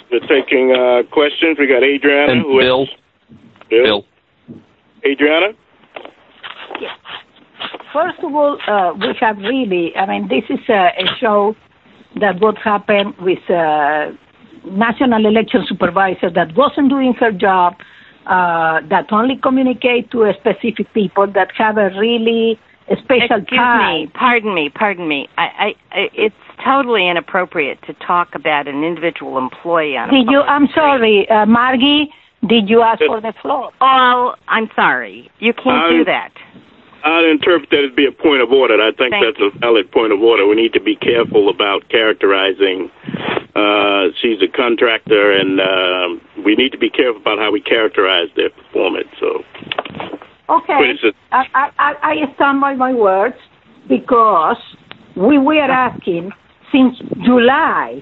We're taking questions. We got Adriana. And Bill. Bill. Adriana? Yes. First of all, we have really, this is a show that what happened with National Election Supervisor that wasn't doing her job, that only communicate to a specific people that have a really special time. Pardon me. I it's totally inappropriate to talk about an individual employee on I'm sorry, Margie, did you ask for the floor? Oh, I'm sorry. You can't do that. I'd interpret that as be a point of order. I think that's a valid point of order. We need to be careful about characterizing. She's a contractor, and we need to be careful about how we characterize their performance. So, okay, I stand by my words because we were asking since July,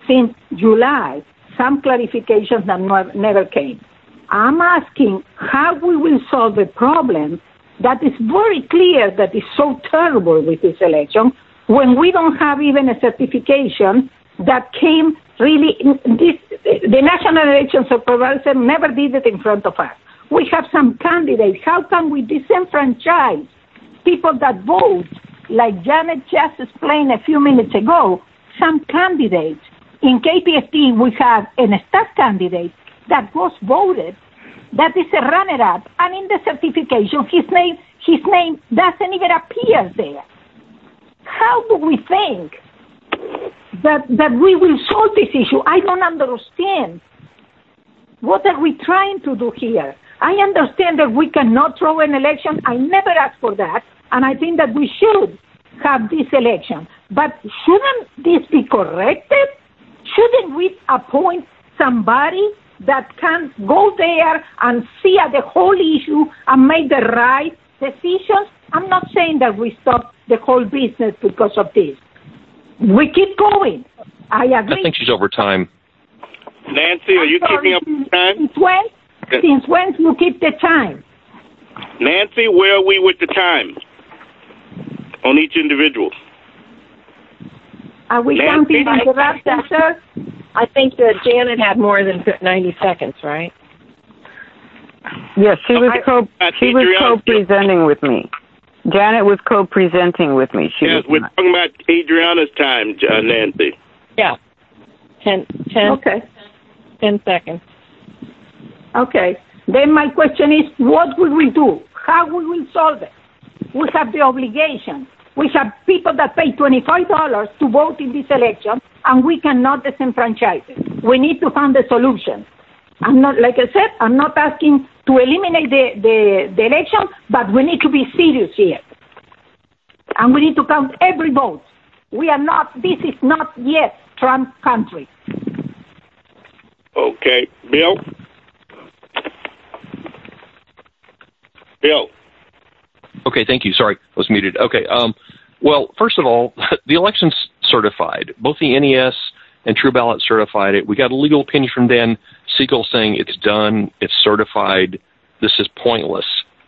some clarifications that never came. I'm asking how we will solve the problem that is very clear that is so terrible with this election when we don't have even a certification that came really, the National Election Supervisor never did it in front of us. We have some candidates. How can we disenfranchise people that vote, like Janet just explained a few minutes ago, some candidates. In KPFT, we have a staff candidate that was voted, that is a runner-up, and in the certification, his name doesn't even appear there. How do we think that we will solve this issue? I don't understand. What are we trying to do here? I understand that we cannot throw an election. I never asked for that, and I think that we should have this election. But shouldn't this be corrected? Shouldn't we appoint somebody that can go there and see at the whole issue and make the right decisions? I'm not saying that we stop the whole business because of this. We keep going. I agree. I think she's over time. Nancy, are you keeping up with time? Since when you keep the time? Nancy, where are we with the time on each individual? Are we counting the interruption, sir? I think that Janet had more than 90 seconds, right? Yes, she was co-presenting with me. Janet was co-presenting with me. Yes, we're talking about Adriana's time, Nancy. Yeah. 10 okay. 10 seconds. Okay. Then my question is, what will we do? How will we solve it? We have the obligation. We have people that pay $25 to vote in this election, and we cannot disenfranchise it. We need to find a solution. I'm not, like I said, I'm not asking to eliminate the election, but we need to be serious here. And we need to count every vote. This is not yet Trump country. Okay. Bill? Okay, thank you. Sorry, I was muted. Okay. Well, first of all, the election's certified. Both the NES and True Ballot certified it. We got a legal opinion from Dan Siegel saying it's done, it's certified, this is pointless.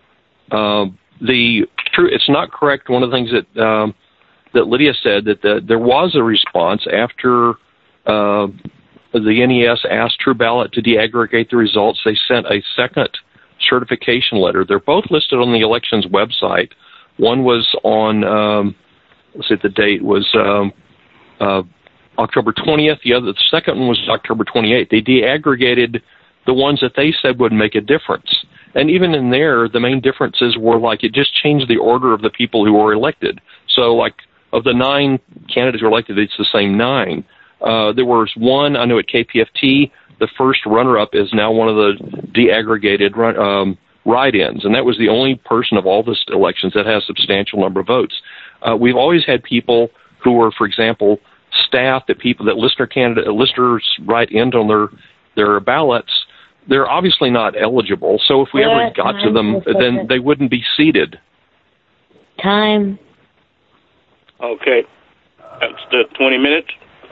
It's not correct. One of the things that Lydia said, that there was a response after the NES asked True Ballot to deaggregate the results. They sent a second certification letter. They're both listed on the elections website. One was on, let's see, the date was October 20th. The second one was October 28th. They deaggregated the ones that they said would make a difference. And even in there, the main differences were like it just changed the order of the people who were elected. So like of the 9 candidates who were elected, it's the same 9. There was one, I know at KPFT, the first runner-up is now one of the deaggregated write-ins, and that was the only person of all the elections that has a substantial number of votes. We've always had people who were, for example, staff that listeners write in on their ballots. They're obviously not eligible, so if we ever got to them, then they wouldn't be seated. Time. Okay. That's the 20 minutes?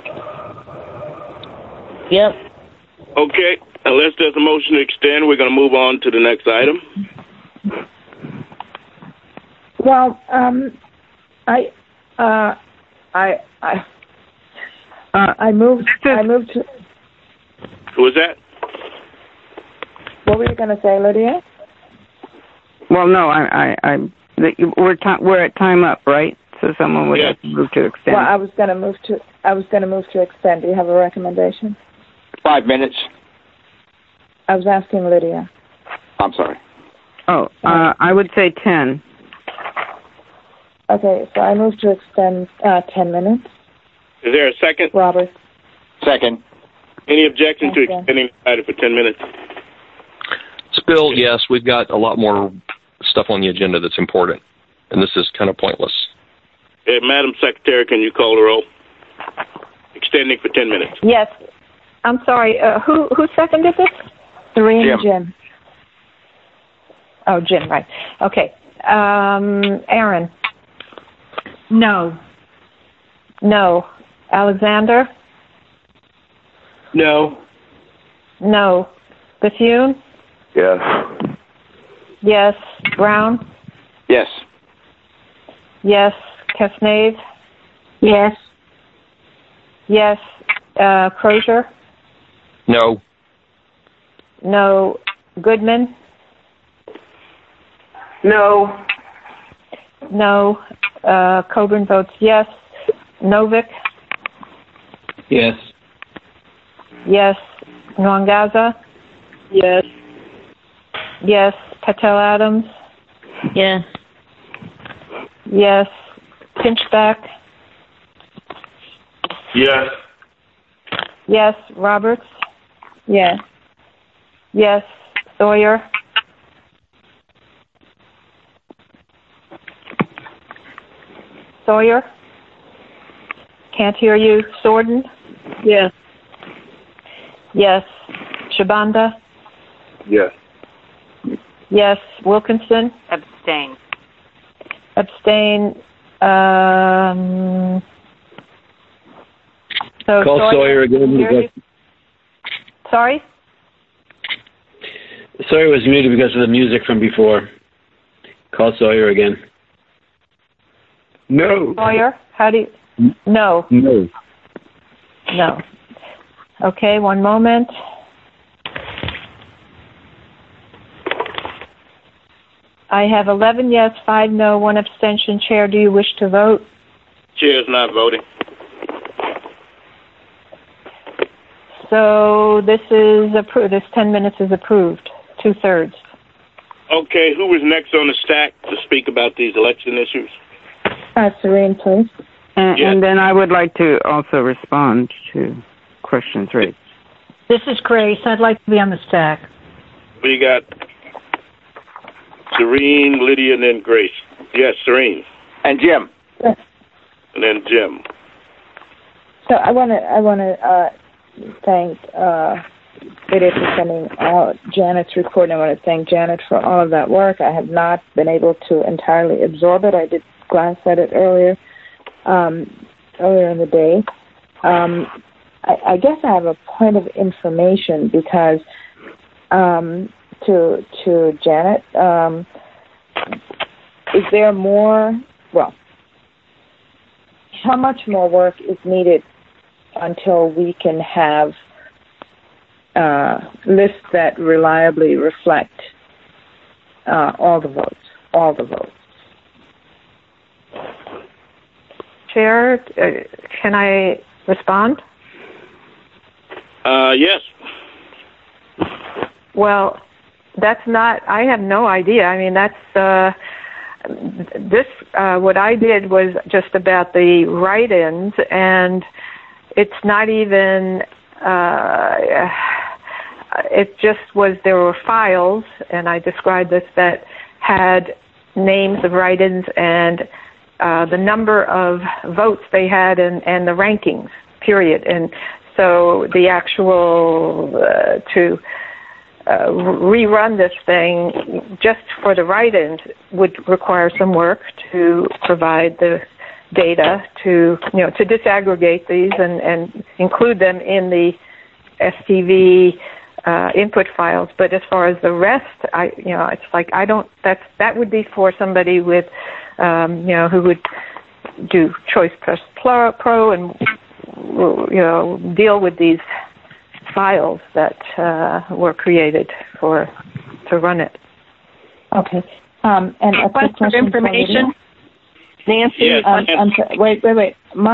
Yep. Okay. Unless there's a motion to extend, we're going to move on to the next item. Well, I moved. Who was that? What were you going to say, Lydia? Well, no, we're at time up, right? So someone would have to move to extend. Well, I was going to move to extend. Do you have a recommendation? 5 minutes. I was asking Lydia. I'm sorry. Oh, I would say 10. Okay, so I move to extend 10 minutes. Is there a second? Robert. Second. Any objection to extending the item for 10 minutes? Bill, yes, we've got a lot more stuff on the agenda that's important, and this is kind of pointless. Madam Secretary, can you call the roll? Extending for 10 minutes. Yes. I'm sorry. Who seconded this? Serene and Jim. Oh, Jim, right. Okay. Aaron? No. No. Alexander? No. No. Bethune? Yes. Yes. Brown? Yes. Yes. Kesnave? Yes. Yes. Crozier? No. No. Goodman? No. No. Coburn votes yes. Novick? Yes. Yes. Nwangaza? Yes. Yes. Patel Adams? Yes. Yes. Pinchback? Yes. Yes. Roberts? Yes. Yes. Sawyer? Sawyer? Can't hear you. Sorden? Yes. Yes. Shabanda? Yes. Yes. Wilkinson? Abstain. Abstain. So Call Sawyer again. Sorry? Sawyer was muted because of the music from before. Call Sawyer again. No. Sawyer? How do you... No. No. No. Okay, one moment. I have 11 yes, 5 no, 1 abstention. Chair, do you wish to vote? Chair's not voting. So this is approved. This 10 minutes is approved. 2/3. Okay, who was next on the stack to speak about these election issues? Serene, please. And then I would like to also respond to questions raised. This is Grace. I'd like to be on the stack. We got Serene, Lydia, and then Grace. Yes, Serene. And Jim. Yes. And then Jim. So I want to thank Lydia for sending out Janet's report, and I want to thank Janet for all of that work. I have not been able to entirely absorb it. I did glance at it earlier in the day. I guess I have a point of information because to Janet, is there more? Well, how much more work is needed until we can have lists that reliably reflect all the votes? Chair, can I respond? Yes. Well, that's not, I have no idea. I mean, that's, what I did was just about the write-ins, and it's not even, it just was, there were files, and I described this, that had names of write-ins and the number of votes they had and the rankings, period. And so the actual, to rerun this thing just for the write-ins would require some work to provide the data to disaggregate these and include them in the STV input files. But as far as the rest, it's like that would be for somebody with, who would do Choice Plus Pro and, deal with these files that were created to run it. Okay. And a quick question of information. Nancy, yes. I'm sorry. Wait.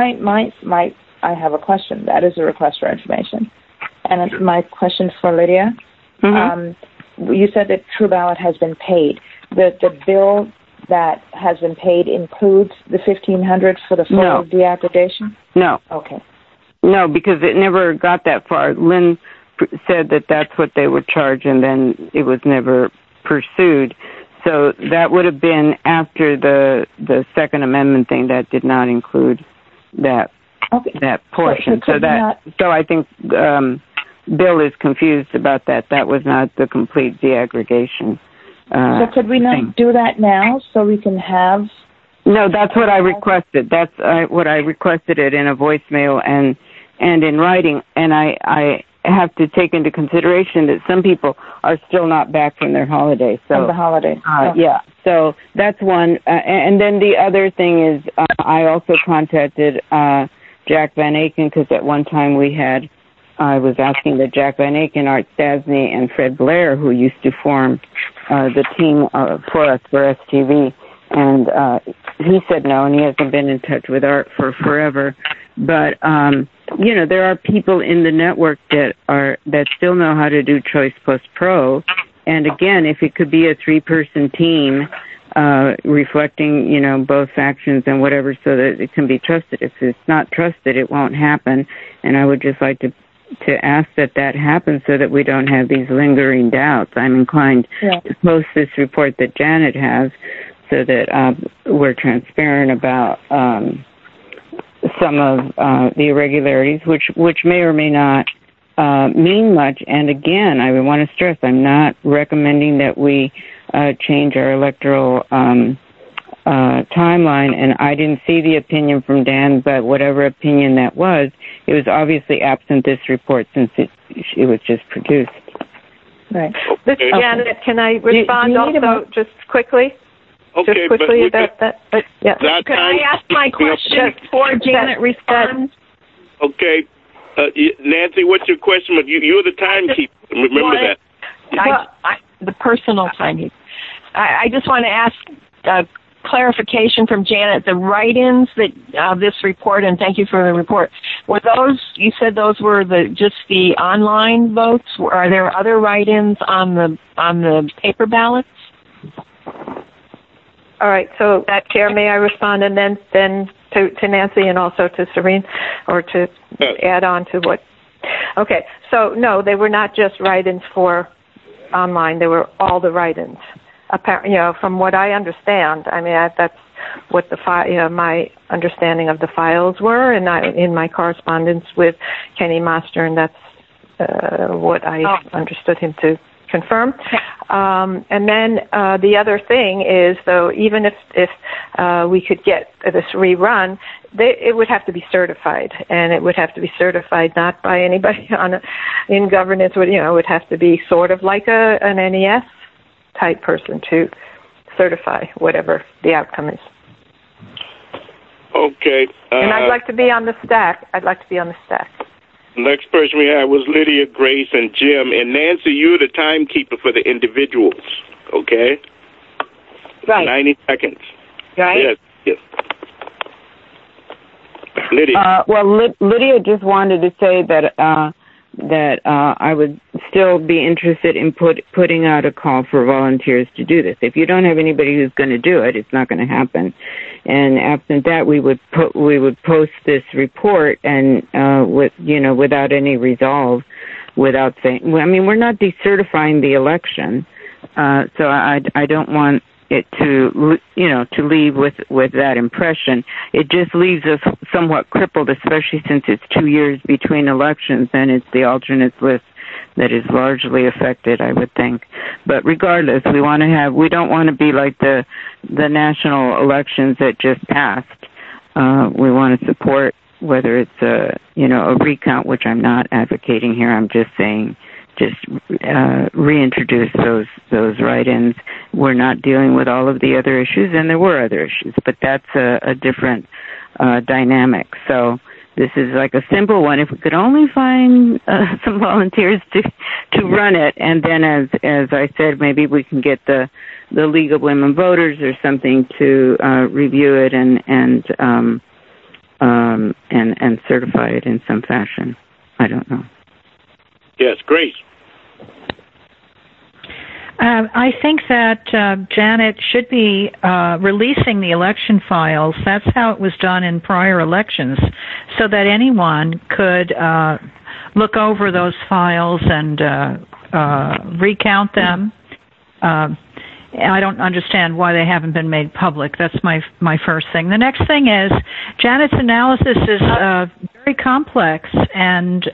I have a question. That is a request for information. And it's my question for Lydia. Mm-hmm. You said that True Ballot has been paid. The bill that has been paid includes the $1,500 for the full deaggregation? No. Okay. No, because it never got that far. Lynn said that that's what they would charge, and then it was never pursued. So that would have been after the Second Amendment thing that did not include that portion. So I think Bill is confused about that. That was not the complete deaggregation. So could we not do that now so we can have? No, that's what I requested. That's what I requested it in a voicemail and in writing. And I have to take into consideration that some people are still not back from their holiday. So from the holiday. Yeah. So that's one. And then the other thing is I also contacted Jack Van Aken, because at one time I was asking that Jack Van Aken, Art Stasny, and Fred Blair, who used to form the team for us for STV, and he said no, and he hasn't been in touch with Art for forever. But there are people in the network that still know how to do Choice Plus Pro, and again, if it could be a 3-person team reflecting, both factions and whatever, so that it can be trusted. If it's not trusted, it won't happen. And I would just like to ask that happens so that we don't have these lingering doubts. I'm inclined to post this report that Janet has so that we're transparent about some of the irregularities, which may or may not mean much. And again, I would want to stress, I'm not recommending that we change our electoral timeline, and I didn't see the opinion from Dan, but whatever opinion that was, it was obviously absent this report since it was just produced. Right. This is Janet. Can I respond also just quickly? Okay, just quickly about that. Yeah. Can I ask my question before Janet responds? Okay. Nancy, what's your question? You're the timekeeper. Remember that. The personal timekeeper. I just want to ask clarification from Janet. The write-ins that this report, and thank you for the report, were those? You said those were just the online votes. Are there other write-ins on the paper ballots? All right. So, Chair, may I respond, and then to Nancy and also to Serene, or to add on to what? Okay. So no, they were not just write-ins for online. They were all the write-ins. Apparently, from what I understand, I mean that's what my understanding of the files were, and in my correspondence with Kenny Master, and that's what I understood him to confirm. And then the other thing is, though, even if we could get this rerun, it would have to be certified, and it would have to be certified not by anybody in governance. It would have to be sort of like an NES type person to certify whatever the outcome is. Okay. And I'd like to be on the stack. Next person we had was Lydia, Grace, and Jim. And Nancy, you're the timekeeper for the individuals, okay? Right. 90 seconds. Right. Yes. Lydia. Lydia just wanted to say that I would still be interested in putting out a call for volunteers to do this. If you don't have anybody who's going to do it, it's not going to happen. And absent that, we would post this report and without any resolve, without saying. I mean, we're not decertifying the election, so I don't want it to leave with that impression. It just leaves us somewhat crippled, especially since it's 2 years between elections, and it's the alternates list that is largely affected, I would think. But regardless, we don't want to be like the national elections that just passed. We want to support whether it's a recount, which I'm not advocating here. I'm just saying reintroduce those write-ins. We're not dealing with all of the other issues, and there were other issues, but that's a different dynamic. So This is like a simple one. If we could only find some volunteers to run it, and then as I said, maybe we can get the League of Women Voters or something to review it and certify it in some fashion. I don't know. Yes, Grace. I think that Janet should be releasing the election files. That's how it was done in prior elections, so that anyone could look over those files and recount them. I don't understand why they haven't been made public. That's my first thing. The next thing is Janet's analysis is very complex, and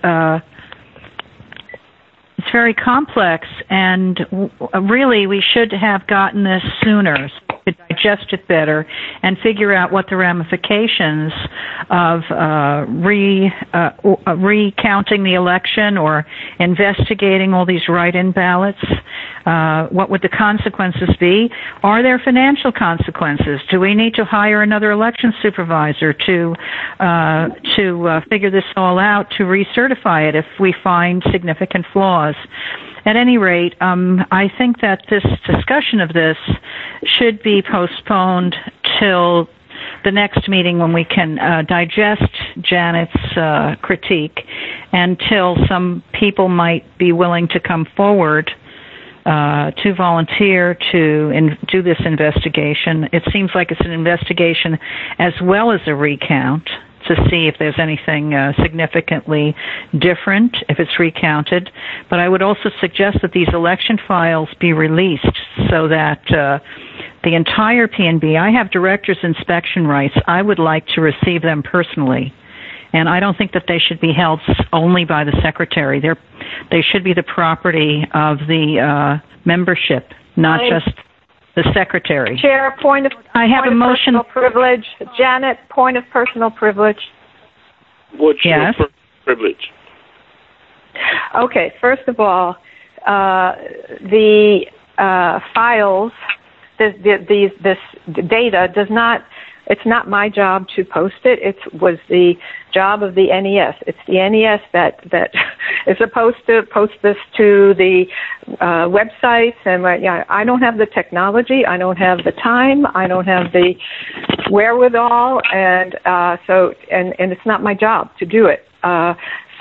it's very complex, and really we should have gotten this sooner to digest it better and figure out what the ramifications of recounting the election or investigating all these write-in ballots. What would the consequences be? Are there financial consequences? Do we need to hire another election supervisor to figure this all out, to recertify it if we find significant flaws? At any rate, I think that this discussion of this should be postponed till the next meeting when we can digest Janet's critique, until some people might be willing to come forward to volunteer to do this investigation. It seems like it's an investigation as well as a recount, to see if there's anything significantly different if it's recounted. But I would also suggest that these election files be released so that the entire PNB, I have director's inspection rights. I would like to receive them personally. And I don't think that they should be held only by the secretary. They should be the property of the membership, not just the secretary. Chair, I have a motion. Personal privilege. Janet, point of personal privilege. What's your privilege? Okay, first of all, the files, this data does not. It's not my job to post it. It was the job of the NES. It's the NES that is supposed to post this to the websites. And I don't have the technology. I don't have the time. I don't have the wherewithal. And so it's not my job to do it. And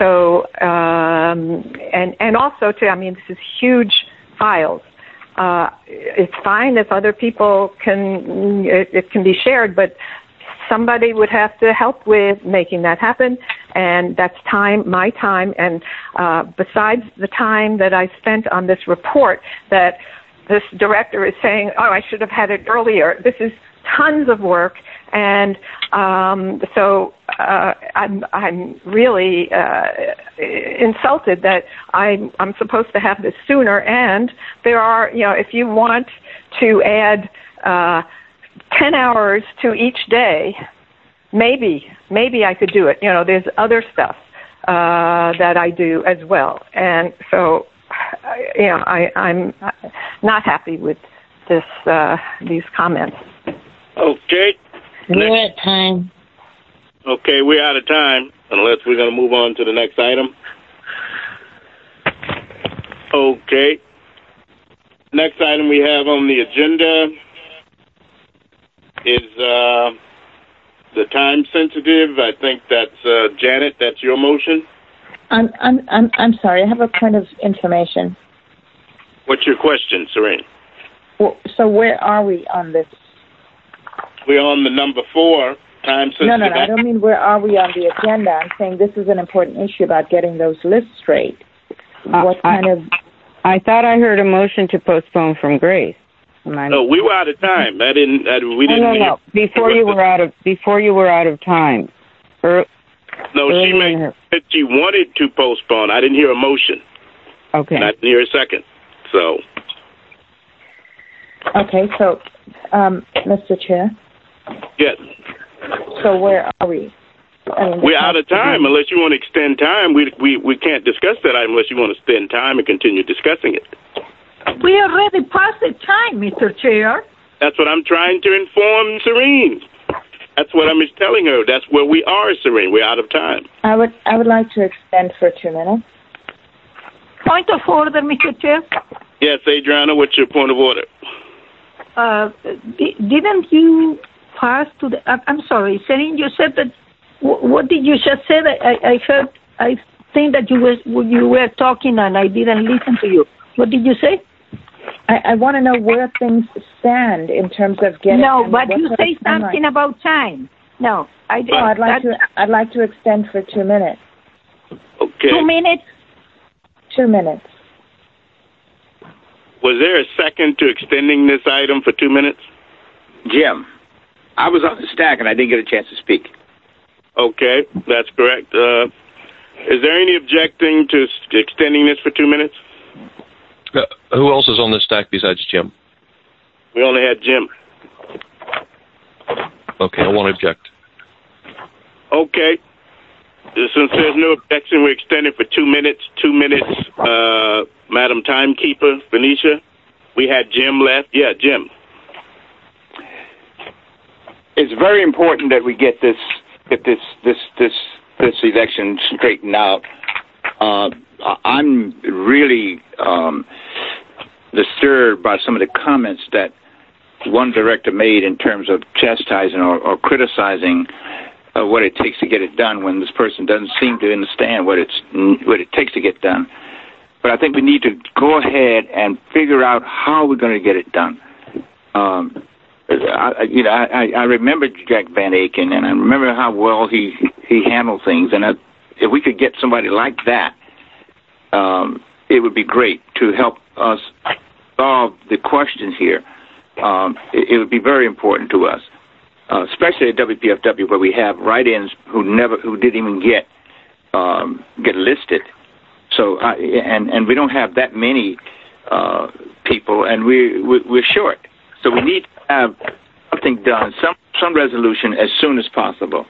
also this is huge files. It's fine if other people it can be shared, but somebody would have to help with making that happen, and that's my time, and besides the time that I spent on this report that this director is saying, I should have had it earlier. This is tons of work, and so I'm really insulted that I'm supposed to have this sooner. And there are, if you want to add 10 hours to each day, maybe I could do it. There's other stuff that I do as well, and so I'm not happy with these comments. Okay. We're at time. Okay, we're out of time, unless we're going to move on to the next item. Okay. Next item we have on the agenda is the time sensitive. I think that's Janet. That's your motion. I'm sorry. I have a point of information. What's your question, Serene? Well, so where are we on this? We're on the number 4, time sensitive. No, I don't mean where are we on the agenda. I'm saying this is an important issue about getting those lists straight. I thought I heard a motion to postpone from Grace. No, we were out of time. We didn't. No. Before you were out of time. No, she made that she wanted to postpone. I didn't hear a motion. Okay. And I didn't hear a second. So. Okay, so, Mr. Chair. Yes. So where are we? We're out of time. Unless you want to extend time, we can't discuss that item unless you want to spend time and continue discussing it. We already passed the time, Mr. Chair. That's what I'm trying to inform Serene. That's what I'm telling her. That's where we are, Serene. We're out of time. I would like to extend for 2 minutes. Point of order, Mr. Chair. Yes, Adriana, what's your point of order? Didn't you pass to the... I'm sorry, Serene, you said that... What did you just say? I heard... I think that you were talking and I didn't listen to you. What did you say? I want to know where things stand in terms of getting... No, but you say something about time. No, I'd like to extend for 2 minutes. Okay. 2 minutes? 2 minutes. Was there a second to extending this item for 2 minutes? Jim, I was on the stack and I didn't get a chance to speak. Okay, that's correct. Is there any objecting to extending this for 2 minutes? Who else is on this stack besides Jim? We only had Jim. Okay, I won't object. Okay. Since there's no objection, we're extending for 2 minutes. 2 minutes, Madam Timekeeper, Venetia. We had Jim left. Yeah, Jim. It's very important that we get this election straightened out. I'm really disturbed by some of the comments that one director made in terms of chastising or criticizing what it takes to get it done when this person doesn't seem to understand what it takes to get done. But I think we need to go ahead and figure out how we're going to get it done. I remember Jack Van Aken, and I remember how well he handled things. And if we could get somebody like that, it would be great to help us solve the questions here. It would be very important to us, especially at WPFW, where we have write-ins who didn't even get listed. So, and we don't have that many people, and we're short. So we need to have something done, some resolution as soon as possible.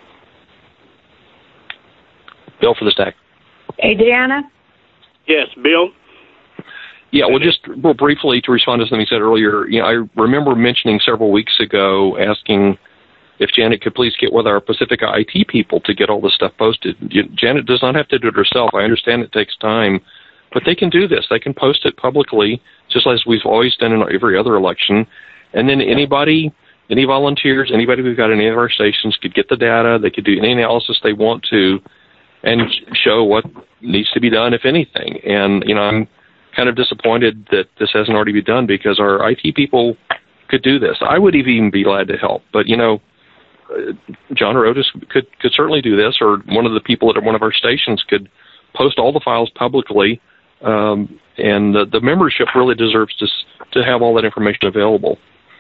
Bill for the stack. Adriana? Yes, Bill? Yeah, well, just real briefly to respond to something you said earlier, I remember mentioning several weeks ago asking if Janet could please get with our Pacifica IT people to get all this stuff posted. Janet does not have to do it herself. I understand it takes time, but they can do this. They can post it publicly, just as we've always done in every other election. And then any volunteers, anybody who's got any of our stations could get the data. They could do any analysis they want to and show what needs to be done, if anything. And, I'm kind of disappointed that this hasn't already been done because our IT people could do this. I would even be glad to help. But, John or Otis could certainly do this, or one of the people at one of our stations could post all the files publicly. And the membership really deserves to have all that information available.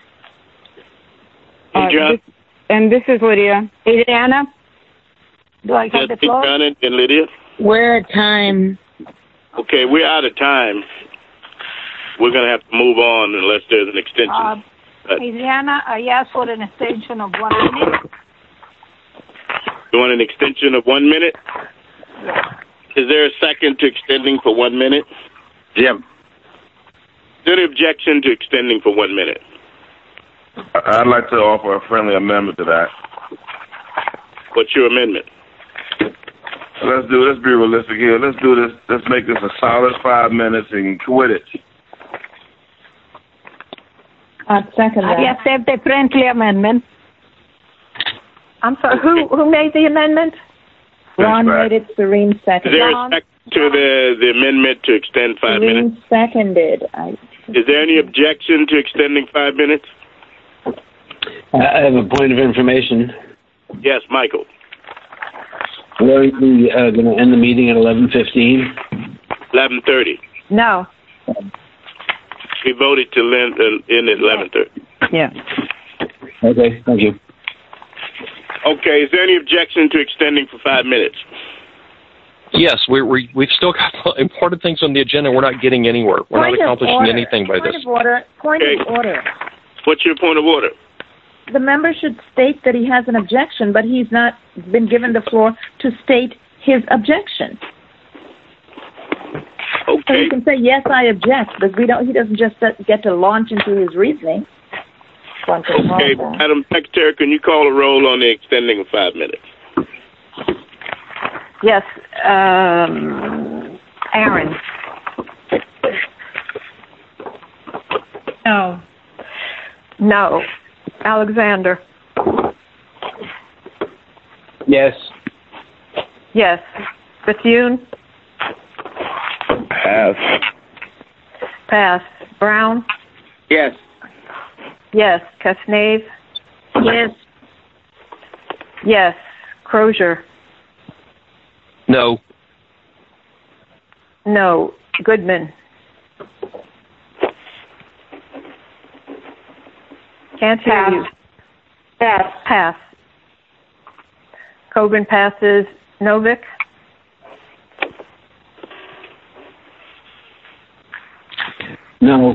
And this is Lydia. Adriana? Do I have the floor? Janet and Lydia? We're at time. Okay, we're out of time. We're going to have to move on unless there's an extension. Adriana, I asked for an extension of 1 minute. You want an extension of 1 minute? Yes. Is there a second to extending for 1 minute? Jim. Is there any objection to extending for 1 minute? I'd like to offer a friendly amendment to that. What's your amendment? Let's be realistic here. Let's do this. Let's make this a solid 5 minutes and quit it. Second that. I accept the friendly amendment. I'm sorry, who made the amendment? Ron made it, Serene seconded. Is there a second to the amendment to extend 5 minutes? Serene seconded. Is there any objection to extending 5 minutes? I have a point of information. Yes, Michael. We're going to end the meeting at 11:15. 11:30. No. We voted to end at 11:30. Yeah. Okay, thank you. Okay, is there any objection to extending for 5 minutes? Yes, we've still got important things on the agenda. We're not getting anywhere. We're not accomplishing anything by this. Point of order. What's your point of order? The member should state that he has an objection, but he's not been given the floor to state his objection. Okay. So he can say, yes, I object, but he doesn't just get to launch into his reasoning. want to Okay, Madam Secretary, can you call a roll on the extending of 5 minutes? Yes. Aaron. No. No. Alexander. Yes. Yes. Bethune. Pass. Pass. Brown. Yes. Yes. Casnave. Yes. Yes. Crozier. No. No. Goodman. Can't hear Pass. you. Pass. Pass. Coburn passes. Novick. No.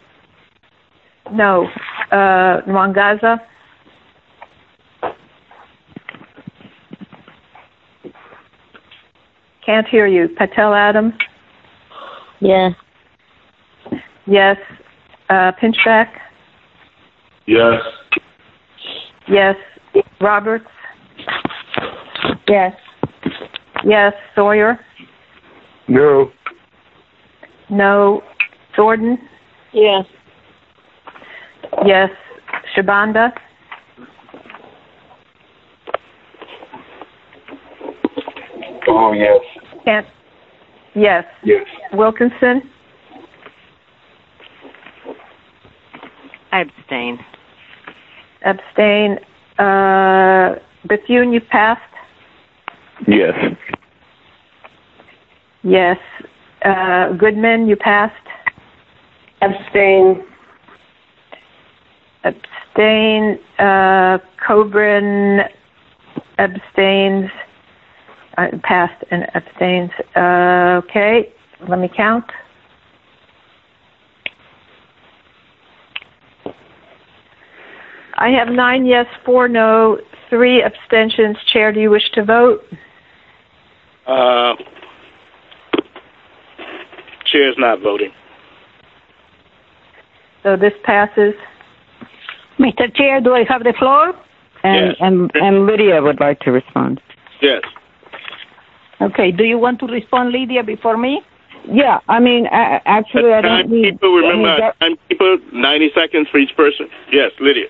No. Mwangaza. Can't hear you. Patel Adams. Yes. Yes. Pinchback. Yes. Yes. Roberts. Yes. Yes. Sawyer. No. No. Jordan. Yes. Yes. Shabanda. Oh, yes. Can't. Yes. Yes. Wilkinson. I abstain. Abstain. Bethune, you passed? Yes. Yes. Goodman, you passed? Abstain. Abstain. Coburn abstains. Passed and abstains. Okay, let me count. I have 9 yes, 4 no, 3 abstentions. Chair, do you wish to vote? Chair's not voting. So this passes. Mr. Chair, do I have the floor? And, Yes. and Lydia would like to respond. Yes. Okay, do you want to respond, Lydia, before me? Yeah, I mean, actually, I don't need... Timekeeper, remember, timekeeper, 90 seconds for each person. Yes, Lydia.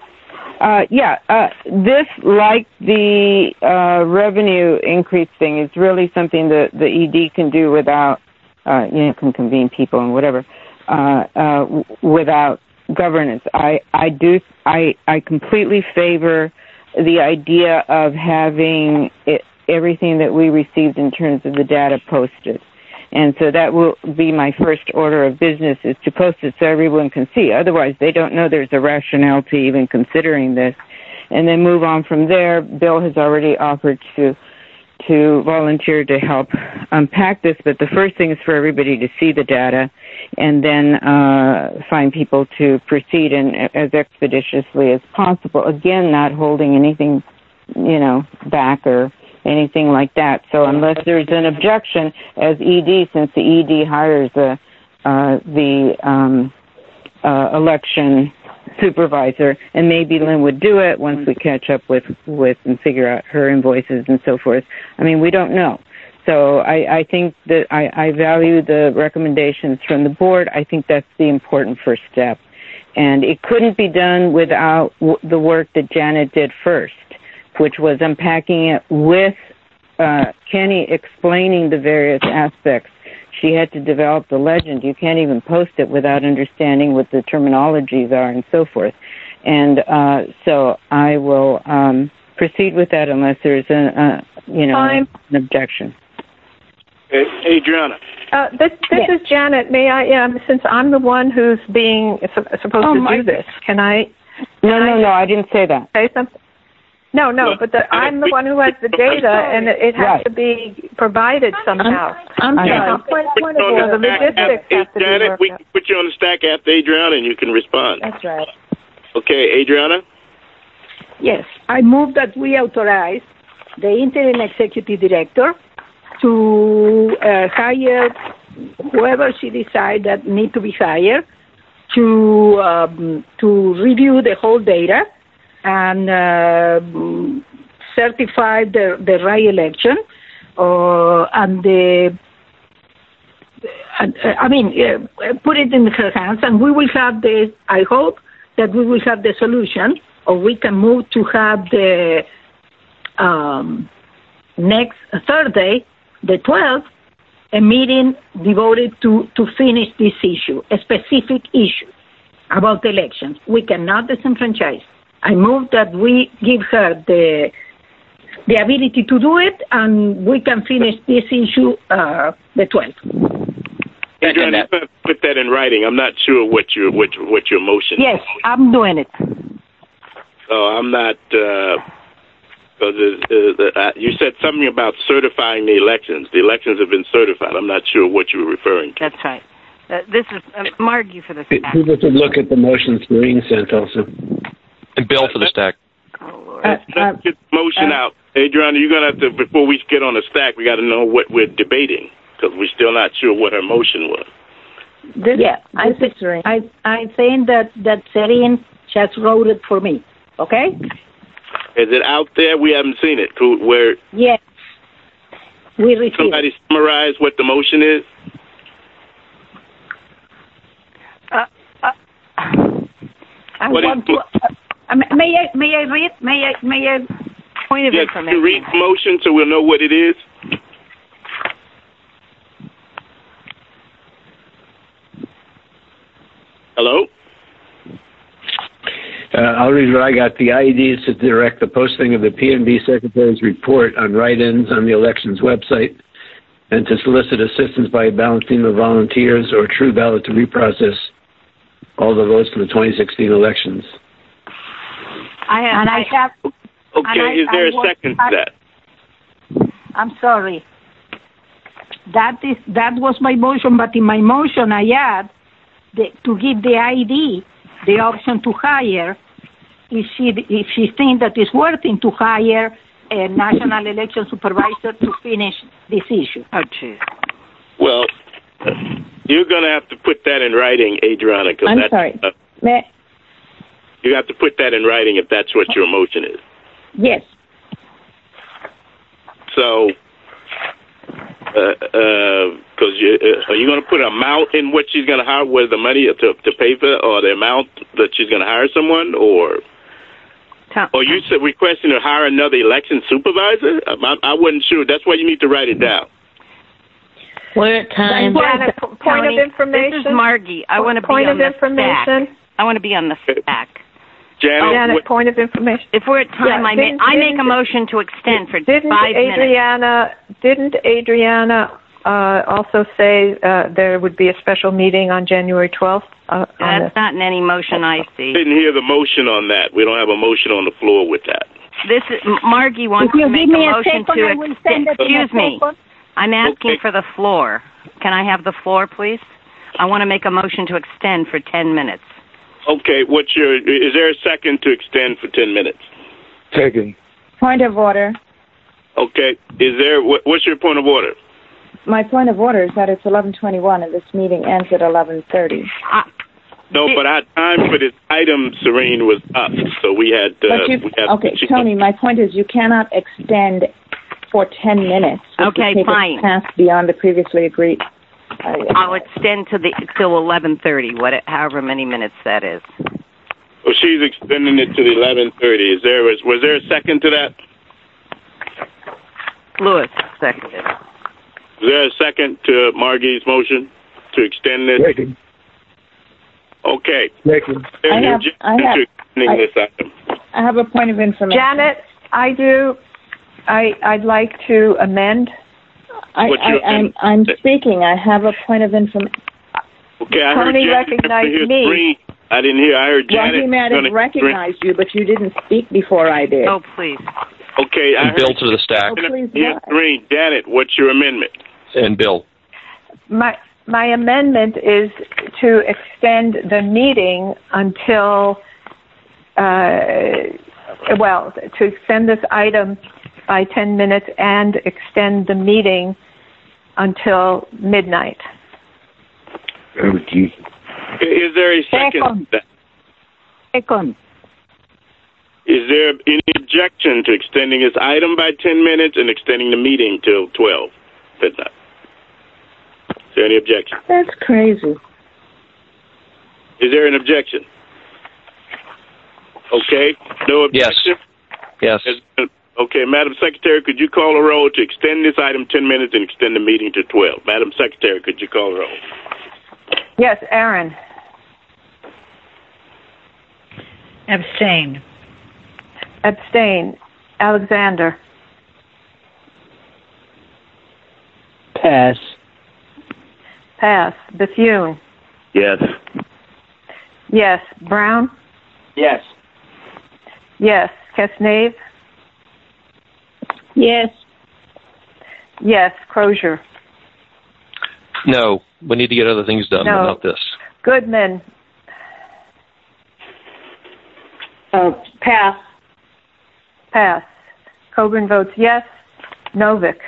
This, like the revenue increase thing, is really something that the ED can do without, can convene people and whatever, without governance. I completely favor the idea of having everything that we received in terms of the data posted. And so that will be my first order of business, is to post it so everyone can see. Otherwise, they don't know there's a rationale to even considering this. And then move on from there. Bill has already offered to volunteer to help unpack this, but the first thing is for everybody to see the data and then find people to proceed as expeditiously as possible. Again, not holding anything, back or anything like that. So unless there's an objection, as ED, since the ED hires the election supervisor, and maybe Lynn would do it once we catch up with and figure out her invoices and so forth. I mean, we don't know. So I think that I value the recommendations from the board. I think that's the important first step. And it couldn't be done without the work that Janet did first, which was unpacking it with Kenny explaining the various aspects. She had to develop the legend. You can't even post it without understanding what the terminologies are and so forth. And so I will proceed with that unless there's an objection. Adriana. This is Janet. May I, since I'm the one who's being supposed to do this, can I? No, I didn't say that. Say something? No, but I'm the one who has the data, and it has to be provided somehow. I'm sorry. Point of order. The logistics have to be Janet, worked we out. can put you on the stack after Adriana, and you can respond. That's right. Okay, Adriana? Yes, I move that we authorize the interim executive director to hire whoever she decides that need to be hired to review the whole data and certify the right election, put it in her hands, and we will have I hope that we will have the solution, or we can move to have the next Thursday, the 12th, a meeting devoted to finish this issue, a specific issue about the elections. We cannot disenfranchise. I move that we give her the ability to do it, and we can finish this issue the 12th. Adrian, you have to put that in writing. I'm not sure what your motion is. Yes, I'm doing it. I'm not. You said something about certifying the elections. The elections have been certified. I'm not sure what you were referring to. That's right. This is Margie for the stack. People should look at the motions Serene sent also. And Bill for the stack. Let's get the motion out. Adrian, you're going to have to, before we get on the stack, we got to know what we're debating, because we're still not sure what her motion was. I'm saying that Serene just wrote it for me. Okay? Is it out there? We haven't seen it. Yes. We received. Somebody summarize what the motion is? May I read? May I? Point of information. You read the motion so we'll know what it is. Hello? I'll read what I got. The IED is to direct the posting of the PNB Secretary's report on write-ins on the elections website, and to solicit assistance by a balanced team of volunteers or True Ballot to reprocess all the votes in the 2016 elections. Okay, is there a second to that? I'm sorry. That was my motion, but in my motion I add to give the IED the option to hire if she thinks that it's worthing to hire a national election supervisor to finish this issue. Oh, geez. Well, you're going to have to put that in writing, Adriana. I'm sorry. You have to put that in writing if that's what your motion is. Yes. So, because are you going to put an amount in what she's going to hire, whether the money to pay for it, or the amount that she's going to hire someone, or you said requesting to hire another election supervisor? I wasn't sure. That's why you need to write it down. What time? Point of information. This is Margie. I want to be on the stack. I want to be on the stack. Janet, point of information. If we're at time, I make a motion to extend for 5 minutes. Didn't Adriana also say there would be a special meeting on January 12th? That's not in any motion I see. Didn't hear the motion on that. We don't have a motion on the floor with that. This is Margie wants to make a motion to extend. Excuse me. I'm asking for the floor. Can I have the floor, please? I want to make a motion to extend for 10 minutes. Okay, is there a second to extend for 10 minutes? Second. Point of order. Okay, what's your point of order? My point of order is that it's 11:21 and this meeting ends at 11:30. No, but our time for this item, Serene, was up, so we had... Tony, my point is you cannot extend for 10 minutes. Okay, fine. Past beyond the previously agreed. I'll extend till 11:30, however many minutes that is. Well, she's extending it to the 11:30. Was there a second to that? Lewis seconded. Is there a second to Margie's motion to extend this? Second. Okay. Second. I have a point of information. Janet, I'd like to amend. I'm speaking. I have a point of information. Okay, I heard Janet recognized me. I didn't hear. I heard Janet. Well, he might have recognized you, but you didn't speak before I did. Oh, please. Okay, I heard Bill to the stack. Green. Janet, what's your amendment? And Bill. My amendment is to extend the meeting until, to extend this item by 10 minutes and extend the meeting until midnight. Oh, gee. Is there a second? Second. Is there any objection to extending this item by 10 minutes and extending the meeting till 12 midnight? Is there any objection? That's crazy. Is there an objection? Okay. No objection? Yes. Okay, Madam Secretary, could you call a roll to extend this item 10 minutes and extend the meeting to 12? Madam Secretary, could you call a roll? Yes, Aaron. Abstain. Abstain. Alexander. Pass. Pass. Bethune. Yes. Yes. Brown. Yes. Yes. Kesnave. Yes. Yes. Crozier. No, we need to get other things done, but not this. Goodman. Pass. Pass. Coburn votes yes. Novick.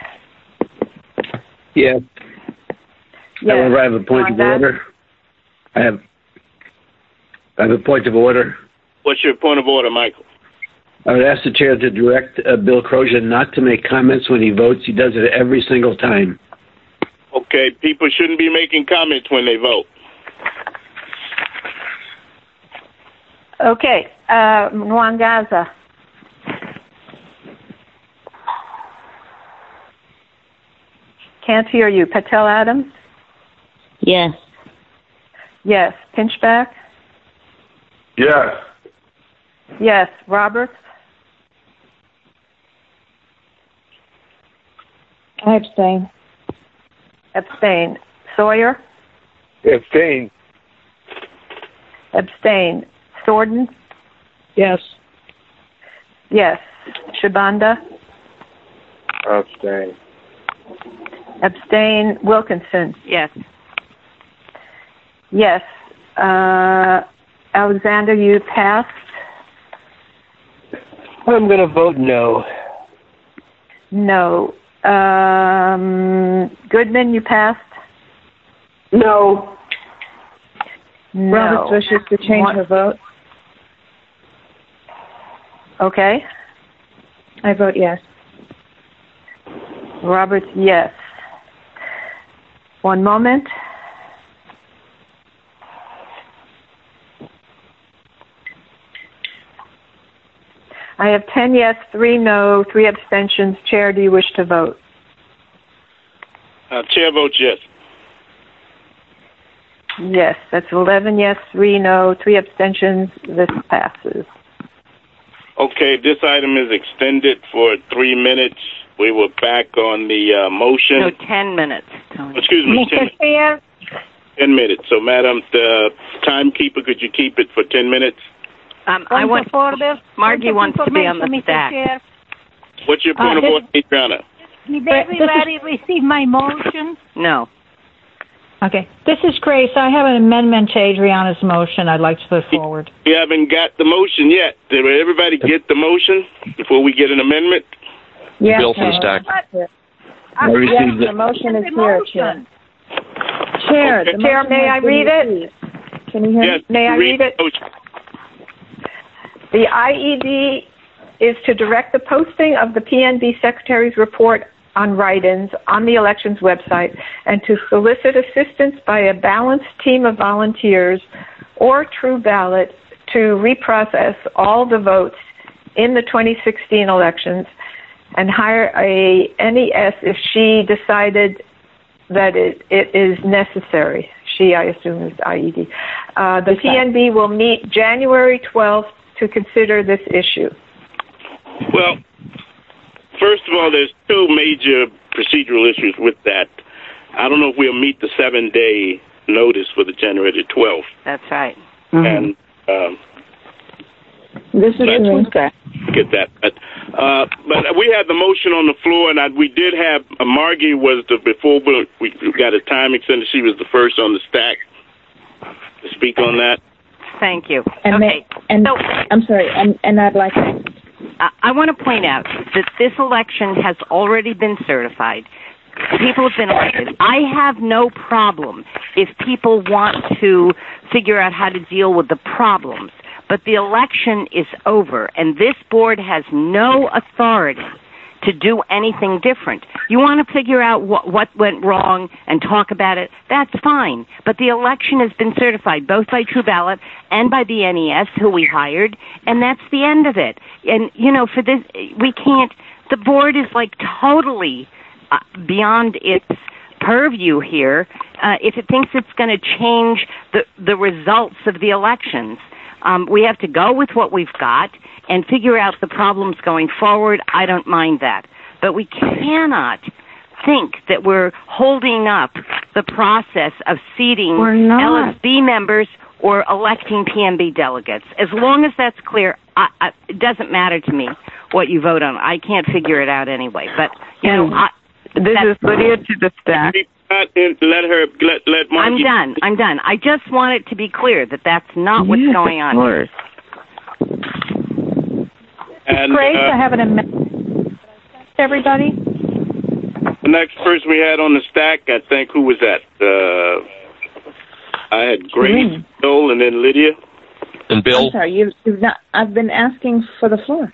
Yes. Yes. However, I have a point of order. I have a point of order. What's your point of order, Michael? I would ask the chair to direct Bill Crozier not to make comments when he votes. He does it every single time. Okay, people shouldn't be making comments when they vote. Okay. Mwangaza. Can't hear you. Patel Adams? Yes. Yes. Pinchback? Yes. Yes. Roberts? I abstain. Abstain. Sawyer? Abstain. Abstain. Thornton? Yes. Yes. Shabanda? Abstain. Abstain. Wilkinson? Yes. Yes. Alexander, you passed? I'm going to vote no. No. Goodman, you passed? No. No. Roberts wishes to change her vote. Okay. I vote yes. Roberts, yes. One moment. I have 10 yes, 3 no, 3 abstentions. Chair, do you wish to vote? Chair votes yes. Yes, that's 11 yes, 3 no, 3 abstentions. This passes. Okay, this item is extended for 3 minutes. We were back on the motion. No, 10 minutes. Tony. Excuse me, 10 minutes. So, Madam, the timekeeper, could you keep it for 10 minutes? Margie wants to be on the stack. Chair. What's your point of order, Adriana? Did everybody receive my motion? No. Okay. This is Grace. I have an amendment to Adriana's motion I'd like to put forward. We haven't got the motion yet. Did everybody get the motion before we get an amendment? Yes. Bill for the stack. I received the motion is here, Chair. Chair, may I read it? Can you hear Yes, me? May I read it? The IED is to direct the posting of the PNB Secretary's report on write-ins on the elections website and to solicit assistance by a balanced team of volunteers or True Ballot to reprocess all the votes in the 2016 elections and hire a NES if she decided that it is necessary. She, I assume, is IED. The PNB will meet January 12th to consider this issue. Well, first of all, there's 2 major procedural issues with that. I don't know if we'll meet the 7-day notice for the January 12th. That's right. And this is Teresa. Get that. But we had the motion on the floor, and we did have Margie was before we got a time extender. She was the first on the stack to speak on that. Thank you. And okay. I'm sorry, and I'd like to... I want to point out that this election has already been certified. People have been elected. I have no problem if people want to figure out how to deal with the problems. But the election is over, and this board has no authority to do anything different. You want to figure out what went wrong and talk about it, that's fine. But the election has been certified both by True Ballot and by the NES, who we hired, and that's the end of it. And, for this, we can't, the board is like totally beyond its purview here if it thinks it's going to change the results of the elections. We have to go with what we've got and figure out the problems going forward. I don't mind that. But we cannot think that we're holding up the process of seating LSB members or electing PMB delegates. As long as that's clear, it doesn't matter to me what you vote on. I can't figure it out anyway. But, this is Lydia to the staff. Let Margie. I'm done. I just want it to be clear that that's not what's going on here. And, Grace, I have an amendment. Everybody? The next person we had on the stack, I think, who was that? I had Grace, Bill, and then Lydia. And Bill. I'm sorry, you've not. I've been asking for the floor.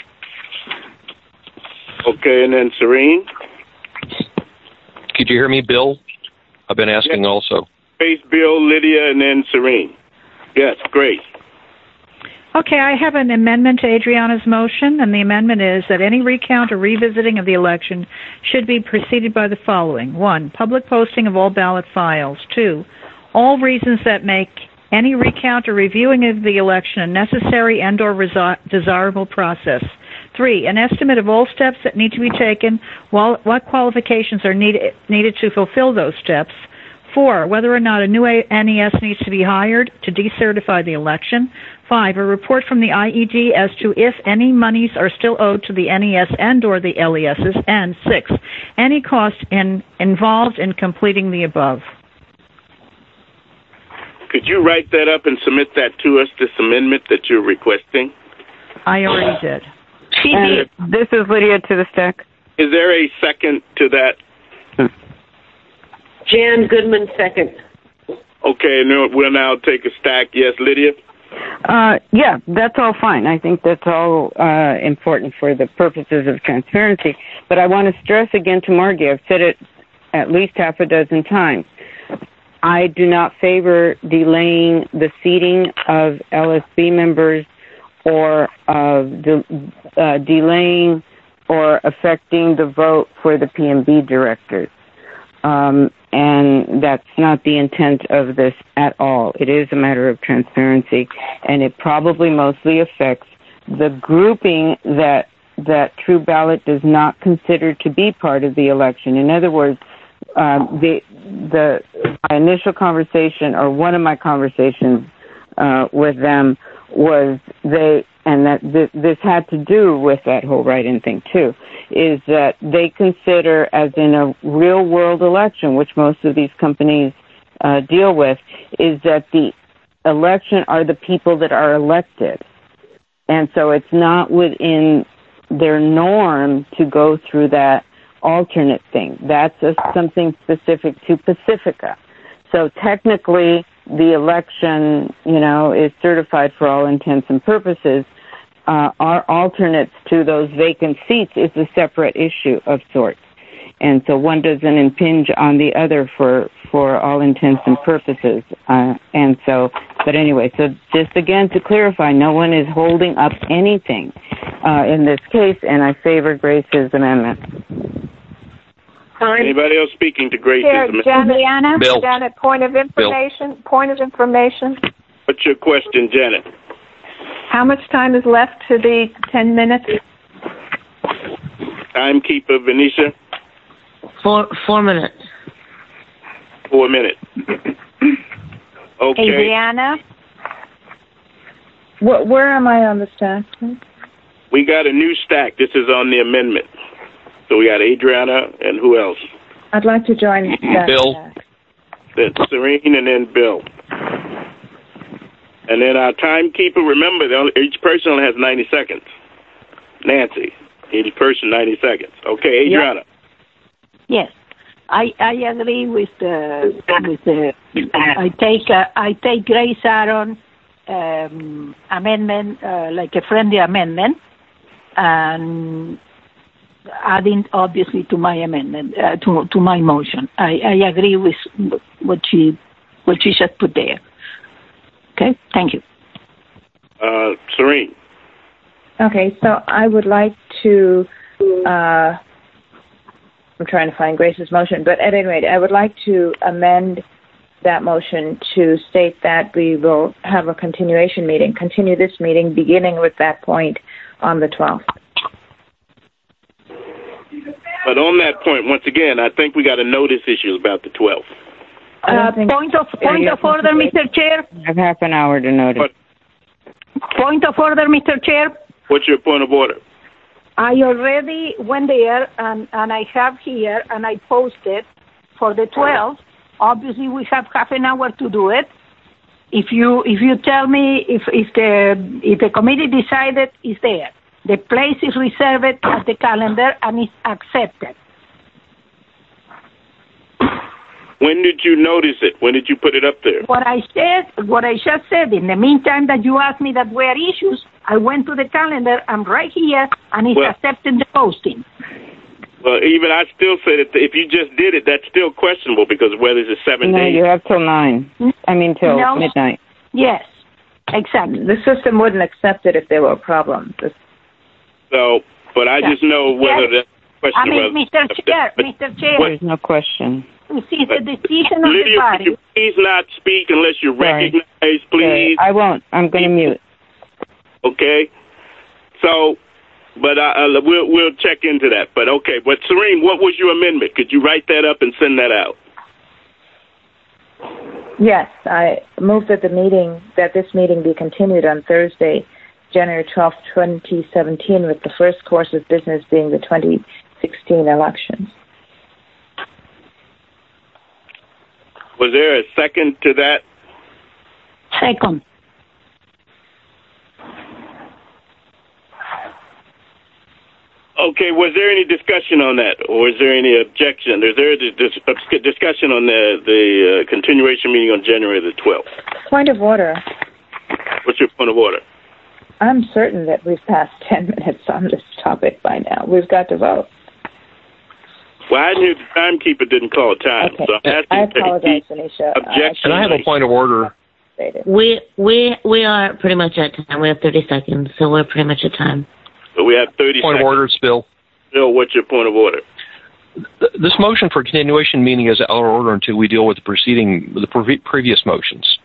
Okay, and then Serene. Could you hear me, Bill? I've been asking also. Grace, Bill, Lydia, and then Serene. Yes, Grace. Okay, I have an amendment to Adriana's motion, and the amendment is that any recount or revisiting of the election should be preceded by the following. 1, public posting of all ballot files. 2, all reasons that make any recount or reviewing of the election a necessary and or desirable process. 3, an estimate of all steps that need to be taken, what qualifications are needed to fulfill those steps. 4, whether or not a new NES needs to be hired to decertify the election. 5, a report from the IED as to if any monies are still owed to the NES and or the LESs. And 6, any cost involved in completing the above. Could you write that up and submit that to us, this amendment that you're requesting? I already did. This is Lydia to the stack. Is there a second to that? Jan Goodman, second. Okay, we'll now take a stack. Yes, Lydia? Yeah, that's all fine. I think that's all important for the purposes of transparency. But I want to stress again to Margie, I've said it at least half a dozen times. I do not favor delaying the seating of LSB members or delaying or affecting the vote for the PMB directors. And that's not the intent of this at all. It is a matter of transparency, and it probably mostly affects the grouping that True Ballot does not consider to be part of the election. In other words, my initial conversation, or one of my conversations with them, was this had to do with that whole write-in thing too, is that they consider, as in a real-world election, which most of these companies deal with, is that the election are the people that are elected. And so it's not within their norm to go through that alternate thing. That's something specific to Pacifica. So technically, the election, is certified for all intents and purposes. Our alternates to those vacant seats is a separate issue of sorts. And so one doesn't impinge on the other for all intents and purposes. But anyway, so just again to clarify, no one is holding up anything in this case, and I favor Grace's amendment. Anybody else speaking to Grace's amendment? Janet, point of information. What's your question, Janet? How much time is left to the 10 minutes? Timekeeper, Venetia? 4 minutes. 4 minutes. Okay. Adriana? Where am I on the stack? We got a new stack. This is on the amendment. So we got Adriana, and who else? I'd like to join that Bill. stack. That's Serene, and then Bill. And then our timekeeper, remember, each person only has 90 seconds. Nancy, each person 90 seconds. Okay, Adriana. Yes. I agree with the I take Grace Aaron amendment like a friendly amendment, and adding obviously to my amendment to my motion. I agree with what she just put there. Okay, thank you. Serene. Okay, so I would like to. I'm trying to find Grace's motion, but at any rate, I would like to amend that motion to state that we will have a continue this meeting beginning with that point on the 12th. But on that point, once again, I think we got a notice issue about the 12th. Point of order, Mr. Chair. I have half an hour to notice. Point of order, Mr. Chair. What's your point of order? I already went there, and I have here, and I posted for the 12th. Obviously, we have half an hour to do it. If you tell me if the committee decided it's there, the place is reserved at the calendar and is accepted. When did you notice it? When did you put it up there? What I just said. In the meantime that you asked me that were issues, I went to the calendar. I'm right here, and it's accepting the posting. Well, even I still say that if you just did it, that's still questionable because whether it's 7 days. No, you have till 9. Till midnight. Yes, exactly. The system wouldn't accept it if there were problems. So, but I just know whether that's question. Mr. Chair. There's no question. You see, the decision of Lydia, the body. could you please not speak unless you're recognized, please? I won't. I'm going to mute. Okay. So, but we'll check into that. But okay. But Serene, what was your amendment? Could you write that up and send that out? Yes, I move that this meeting be continued on Thursday, January 12th, 2017, with the first course of business being the 2016 elections. Was there a second to that? Second. Okay, was there any discussion on that, or is there any objection? Is there a discussion on the continuation meeting on January the 12th? Point of order. What's your point of order? I'm certain that we've passed 10 minutes on this topic by now. We've got to vote. Well, I knew the timekeeper didn't call time. Okay. So I apologize, Anisha. Objection. And I have a point of order. We are pretty much at time. We have 30 seconds, so we're pretty much at time. So we have 30 point seconds. Of order, Bill. Bill, what's your point of order? This motion for continuation meeting is out of order until we deal with the previous motions.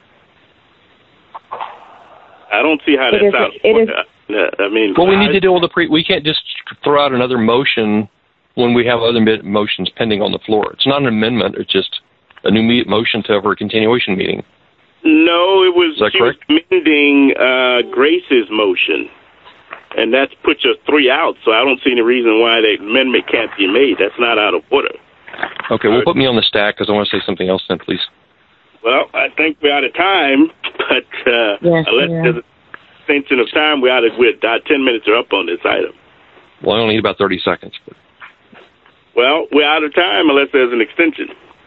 I don't see how that's out of order. I mean, well, we need to deal with we can't just throw out another motion when we have other motions pending on the floor. It's not an amendment. It's just a new motion to have a continuation meeting. No, it was, she was amending Grace's motion, and that puts us 3 out, so I don't see any reason why the amendment can't be made. That's not out of order. Okay, well, put me on the stack because I want to say something else then, please. Well, I think we're out of time, but unless there's an extension of time, we're 10 minutes are up on this item. Well, I only need about 30 seconds. But... Well, we're out of time unless there's an extension.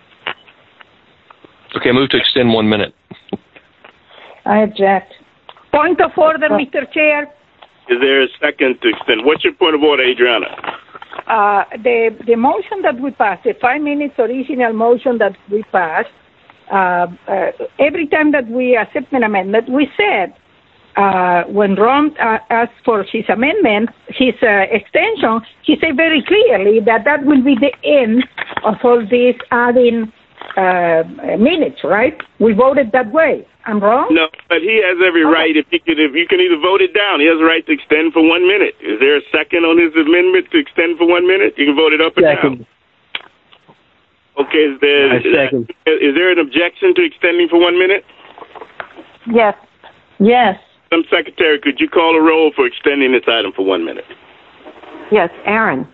Okay, move to extend 1 minute. I object. Point of order, Mr. Chair. Is there a second to extend? What's your point of order, Adriana? The motion that we passed, the 5 minutes original motion that we passed, every time that we accept an amendment, we said, when Ron asked for his amendment, his extension, he said very clearly that will be the end of all this adding minutes, right? We voted that way. I'm wrong? No, but he has every right. If you can either vote it down, he has a right to extend for 1 minute. Is there a second on his amendment to extend for 1 minute? You can vote it up or down. Okay, is there an objection to extending for 1 minute? Yes. Yes. Madam Secretary, could you call a roll for extending this item for 1 minute? Yes, Aaron.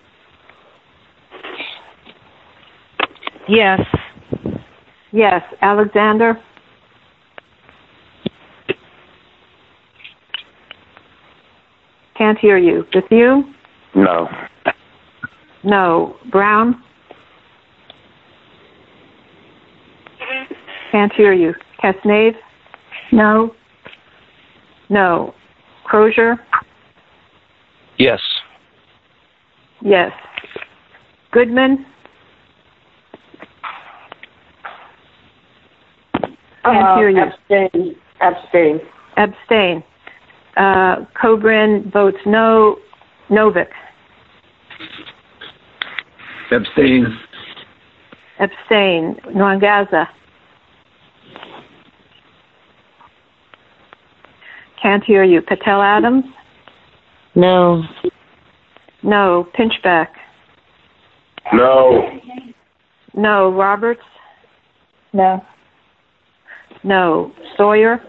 Yes. Yes, Alexander. Can't hear you. With you? No. No. Brown? Can't hear you. Casnave? No. No. Crozier? Yes. Yes. Goodman? Can't hear you. Abstain. Abstain. Coburn votes no. Novick? Abstain. Abstain. Nwangaza? Can't hear you. Patel Adams? No. No. Pinchback? No. No. Roberts? No. No. Sawyer?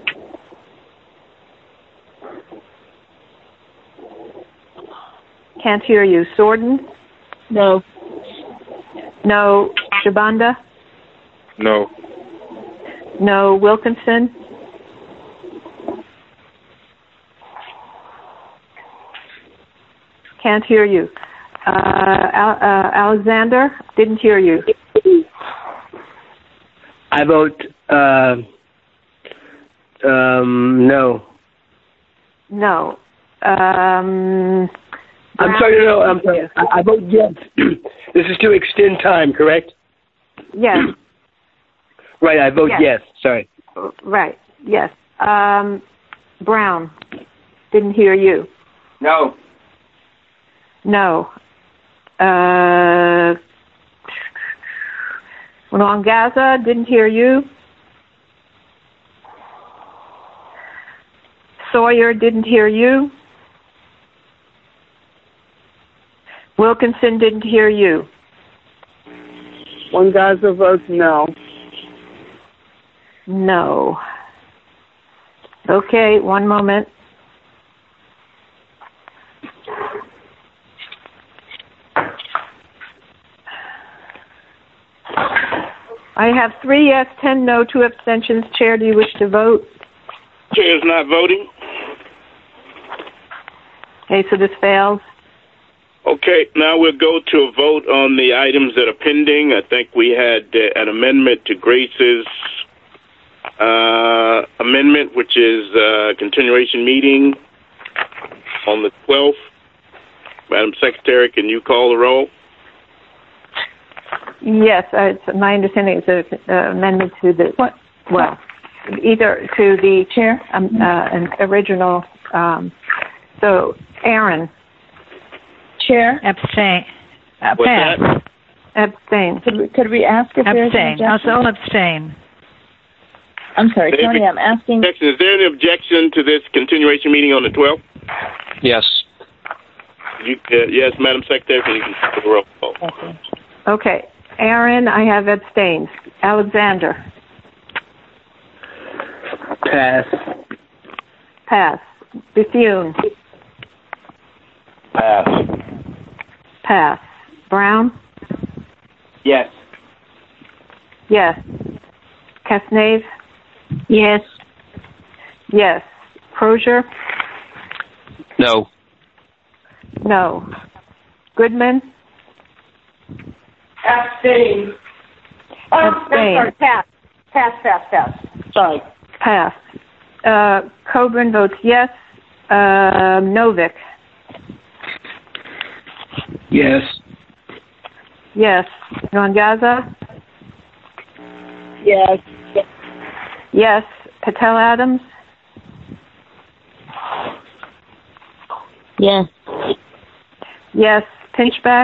Can't hear you. Sorden? No. No. Shabanda? No. No. Wilkinson? Can't hear you. Alexander? Didn't hear you. I vote no. No. I'm sorry, no, I'm sorry. I vote yes. This is to extend time, correct? Yes. Right, I vote yes. Sorry. Right, yes. Brown? Didn't hear you. No. No. Nwangaza? Didn't hear you. Sawyer? Didn't hear you. Wilkinson? Didn't hear you. Nwangaza votes no. No. Okay, one moment. I have 3 yes, 10 no, 2 abstentions. Chair, do you wish to vote? Chair is not voting. Okay, so this fails. Okay, now we'll go to a vote on the items that are pending. I think we had an amendment to Grace's amendment, which is continuation meeting on the 12th. Madam Secretary, can you call the roll? Yes, it's my understanding it's an amendment to the either to the chair, an original. So, Aaron. Chair. Abstain. Pass. Abstain. Could we ask if there's an objection? I'll abstain. I'm sorry, Tony, I'm asking. Is there any objection to this continuation meeting on the 12th? Yes. Yes, Madam Secretary, can you call the roll call? Okay. Aaron, I have abstained. Alexander. Pass. Pass. Bethune. Pass. Pass. Brown. Yes. Yes. Casnave. Yes. Yes. Crozier. No. No. Goodman. Abstain. Abstain. Sorry, pass. Sorry. Pass. Coburn votes yes. Novick. Yes. Yes. Nwangaza. Yes. Yes. Patel Adams. Yes. Yes. Pinchback.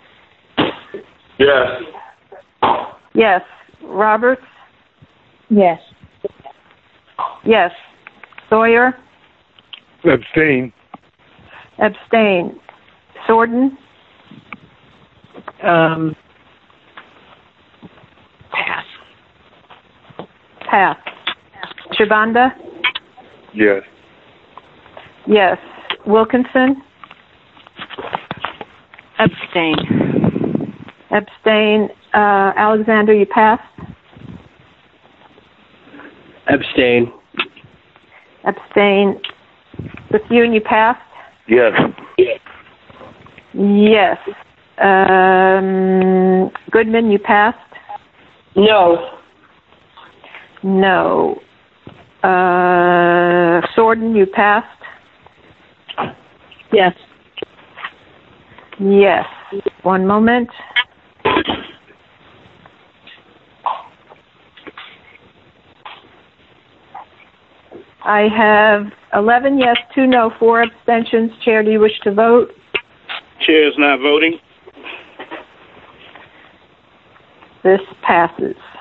Yes. Yes. Roberts. Yes. Yes. Sawyer. Abstain. Abstain. Sorden. Pass. Pass. Shabanda. Yes. Yes. Wilkinson. Abstain. Abstain. Alexander, you passed? Abstain. Abstain. Bethune, you passed? Yes. Yes. Goodman, you passed? No. No. Sorden, you passed? Yes. Yes. One moment. I have 11 yes, 2 no, 4 abstentions. Chair, do you wish to vote? Chair is not voting. This passes.